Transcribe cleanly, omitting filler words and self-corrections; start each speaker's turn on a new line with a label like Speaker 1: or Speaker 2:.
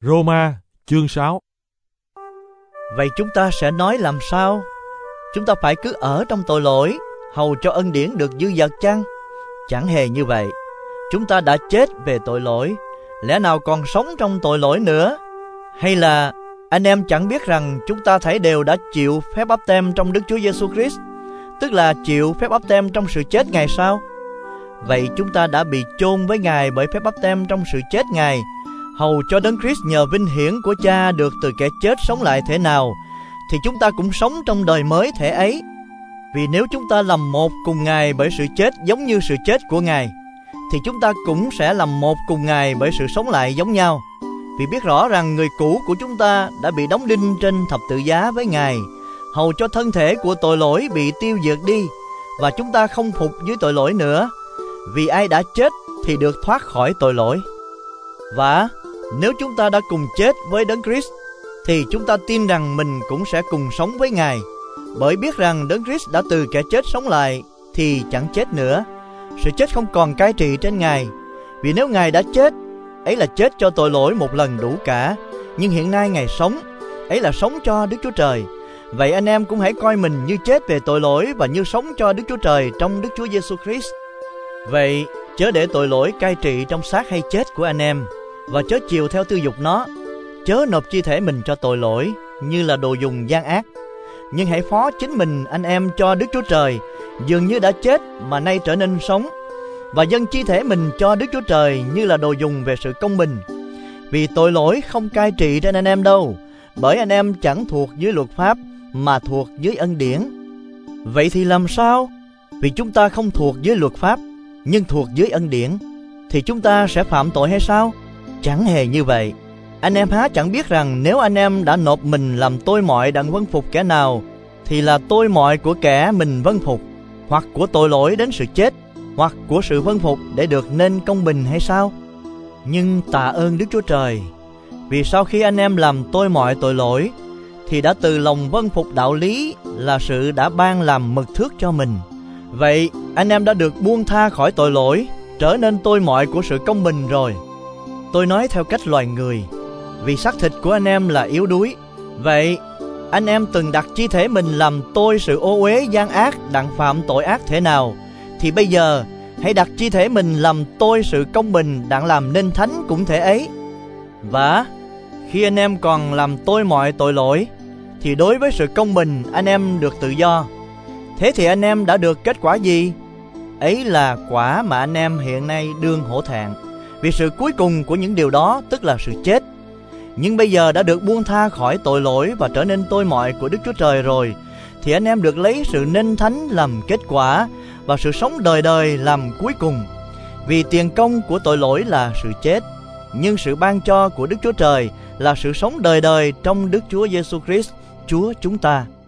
Speaker 1: Roma chương 6.
Speaker 2: Vậy chúng ta sẽ nói làm sao? Chúng ta phải cứ ở trong tội lỗi, hầu cho ân điển được dư dật chăng? Chẳng hề như vậy. Chúng ta đã chết về tội lỗi, lẽ nào còn sống trong tội lỗi nữa? Hay là anh em chẳng biết rằng chúng ta thảy đều đã chịu phép báp têm trong Đức Chúa Giêsu Christ, tức là chịu phép báp têm trong sự chết Ngài sao? Vậy chúng ta đã bị chôn với Ngài bởi phép báp têm trong sự chết Ngài, hầu cho Đấng Christ nhờ vinh hiển của Cha được từ kẻ chết sống lại thế nào, thì chúng ta cũng sống trong đời mới thể ấy. Vì nếu chúng ta làm một cùng Ngài bởi sự chết giống như sự chết của Ngài, thì chúng ta cũng sẽ làm một cùng Ngài bởi sự sống lại giống nhau. Vì biết rõ rằng người cũ của chúng ta đã bị đóng đinh trên thập tự giá với Ngài, hầu cho thân thể của tội lỗi bị tiêu diệt đi, và chúng ta không phục dưới tội lỗi nữa. Vì ai đã chết thì được thoát khỏi tội lỗi. Và nếu chúng ta đã cùng chết với Đấng Christ, thì chúng ta tin rằng mình cũng sẽ cùng sống với Ngài. Bởi biết rằng Đấng Christ đã từ kẻ chết sống lại, thì chẳng chết nữa. Sự chết không còn cai trị trên Ngài. Vì nếu Ngài đã chết, ấy là chết cho tội lỗi một lần đủ cả. Nhưng hiện nay Ngài sống, ấy là sống cho Đức Chúa Trời. Vậy anh em cũng hãy coi mình như chết về tội lỗi và như sống cho Đức Chúa Trời trong Đức Chúa Giêsu Christ. Vậy chớ để tội lỗi cai trị trong xác hay chết của anh em, và chớ chiều theo tư dục nó. Chớ nộp chi thể mình cho tội lỗi như là đồ dùng gian ác, nhưng hãy phó chính mình anh em cho Đức Chúa Trời, dường như đã chết mà nay trở nên sống, và dâng chi thể mình cho Đức Chúa Trời như là đồ dùng về sự công bình. Vì tội lỗi không cai trị trên anh em đâu, bởi anh em chẳng thuộc dưới luật pháp mà thuộc dưới ân điển. Vậy thì làm sao? Vì chúng ta không thuộc dưới luật pháp nhưng thuộc dưới ân điển, thì chúng ta sẽ phạm tội hay sao? Chẳng hề như vậy. Anh em há chẳng biết rằng nếu anh em đã nộp mình làm tôi mọi đặng vâng phục kẻ nào, thì là tôi mọi của kẻ mình vâng phục, hoặc của tội lỗi đến sự chết, hoặc của sự vâng phục để được nên công bình hay sao? Nhưng tạ ơn Đức Chúa Trời, vì sau khi anh em làm tôi mọi tội lỗi, thì đã từ lòng vâng phục đạo lý là sự đã ban làm mực thước cho mình. Vậy anh em đã được buông tha khỏi tội lỗi, trở nên tôi mọi của sự công bình rồi. Tôi nói theo cách loài người, vì xác thịt của anh em là yếu đuối. Vậy anh em từng đặt chi thể mình làm tôi sự ô uế gian ác đặng phạm tội ác thế nào, thì bây giờ hãy đặt chi thể mình làm tôi sự công bình đặng làm nên thánh cũng thể ấy. Và khi anh em còn làm tôi mọi tội lỗi, thì đối với sự công bình anh em được tự do. Thế thì anh em đã được kết quả gì? Ấy là quả mà anh em hiện nay đương hổ thẹn, vì sự cuối cùng của những điều đó tức là sự chết. Nhưng bây giờ đã được buông tha khỏi tội lỗi và trở nên tôi mọi của Đức Chúa Trời rồi, thì anh em được lấy sự nên thánh làm kết quả, và sự sống đời đời làm cuối cùng. Vì tiền công của tội lỗi là sự chết, nhưng sự ban cho của Đức Chúa Trời là sự sống đời đời trong Đức Chúa Giêsu Christ Chúa chúng ta.